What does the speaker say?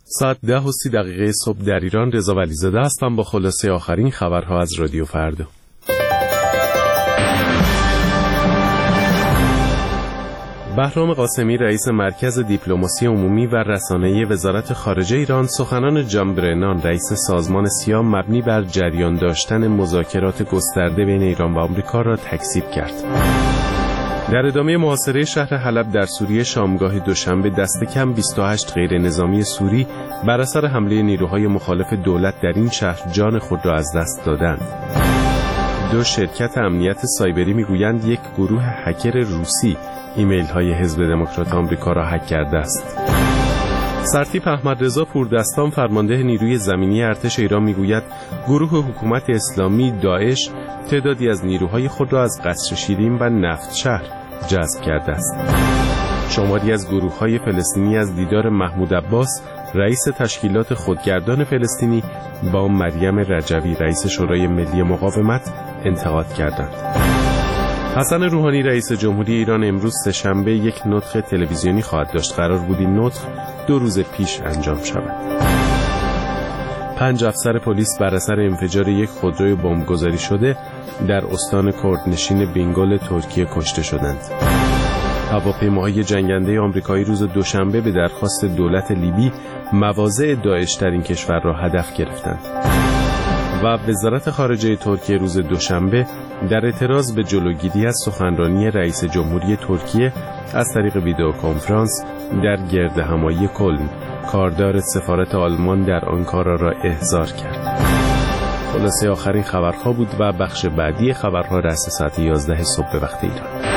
ساعت 10:30 صبح در ایران. رضا ولیزاده هستم با خلاصه آخرین خبرها از رادیو فردا. بهرام قاسمی رئیس مرکز دیپلماسی عمومی و رسانه‌ای وزارت خارجه ایران سخنان جان برنان رئیس سازمان سیام مبنی بر جریان داشتن مذاکرات گسترده بین ایران و آمریکا را تکذیب کرد. در ادامه محاصره شهر حلب در سوریه شامگاه دوشنبه دست کم 28 غیر نظامی سوری بر اثر حمله نیروهای مخالف دولت در این شهر جان خود را از دست دادند. 2 شرکت امنیت سایبری میگویند یک گروه هکر روسی ایمیل های حزب دموکرات آمریکا را هک کرده است. سرتیپ احمدرضا پوردستان فرمانده نیروی زمینی ارتش ایران میگوید گروه حکومت اسلامی داعش تعدادی از نیروهای خود را از قصر شیرین و نفت شهر جذب کرده است. شماری از گروه‌های فلسطینی از دیدار محمود عباس رئیس تشکیلات خودگردان فلسطینی با مریم رجوی رئیس شورای ملی مقاومت انتقاد کردند. حسن روحانی رئیس جمهوری ایران امروز سه‌شنبه یک نطق تلویزیونی خواهد داشت. قرار بود این نطق 2 روز پیش انجام شود. 5 افسر پلیس بر اثر انفجار یک خودروی بمبگذاری شده در استان کردنشین بنگال ترکیه کشته شدند. هواپیماهای جنگنده آمریکایی روز دوشنبه به درخواست دولت لیبی مواضع داعش در این کشور را هدف گرفتند. و وزارت خارجه ترکیه روز دوشنبه در اعتراض به جلوگیری از سخنرانی رئیس جمهوری ترکیه از طریق ویدئو کنفرانس در گردهمایی کلن کاردار سفارت آلمان در آنکارا را احضار کرد. خلاصه آخرین خبرها بود و بخش بعدی خبرها رأس ساعت 11 صبح به وقت ایران.